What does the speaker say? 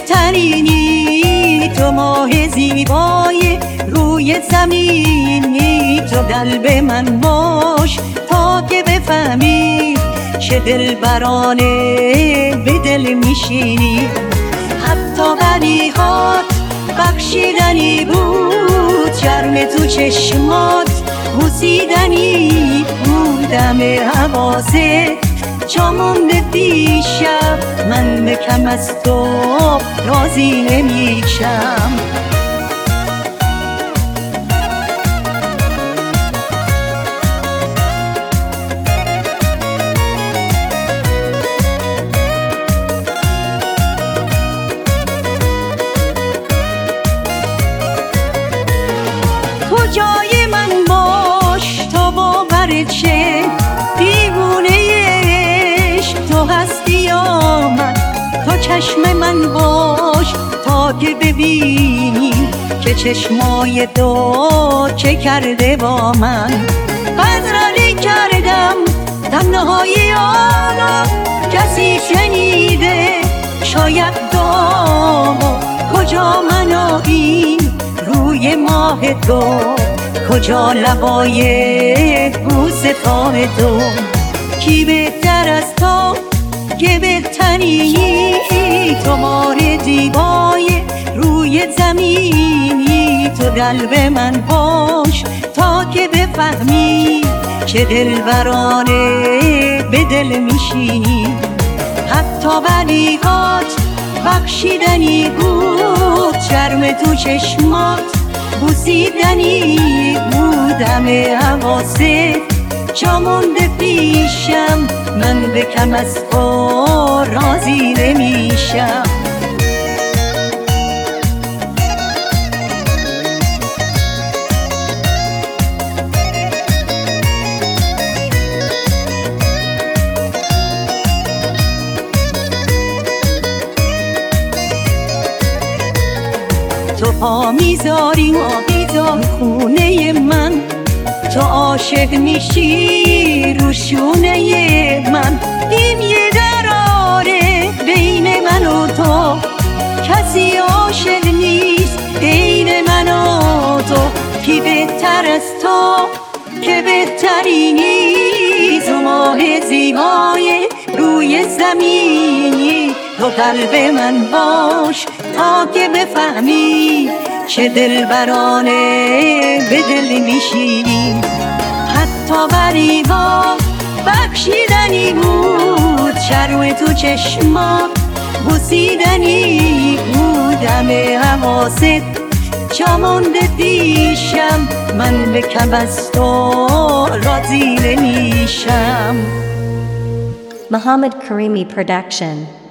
بهترینی، تو ماه زیبای روی زمینی. تو قلب من باش تا که بفهمی چه دلبرانه به دل میشینی. حتی بریهات بخشیدنی بود، شرم تو چشمات بوسیدنی بود. دم حواست جا مونده دیشب، من به کم از تو راضی نمیشم. تو جای من باش تا باورت شه، دیوونه عشق تو هستی یا من. تو چشم من باش تا که ببینی که چشمای تو چه کرده با من. قدردانی کردم تنهایی عالم، کسی شنیده شاید داما. کجا من و این روی ماه تو، کجا لبای بوستان تو. کی بهتر از تو که بهترینی، تو مار زیبای روی زمینی. تو قلب من باش تا که بفهمی چه دلبرانه به دل میشینی. حتی بریهات بخشیدنی بود، شرم تو چشمات بوسیدنی بود. همه حواست جا مونده پیشم، من به کم از تو راضی نمیشم. تو پا میذاری خونه من، تو عاشق میشی رو شونه من. این یه دراره بین من و تو، کسی عاشق نیست بین من و تو. کی بهتر از تو که بهترینی، تو ماه زیبای روی زمینی. تو قلب من باش تا که بفهمی چه دلبرانه به دل میشینی. حتی بریها بخشیدنی بود، شرم تو چشمات بوسیدنی بود. همه حواست جا مونده پیشم، من به کم از تو راضی نمیشم. Muhammad Karimi Production.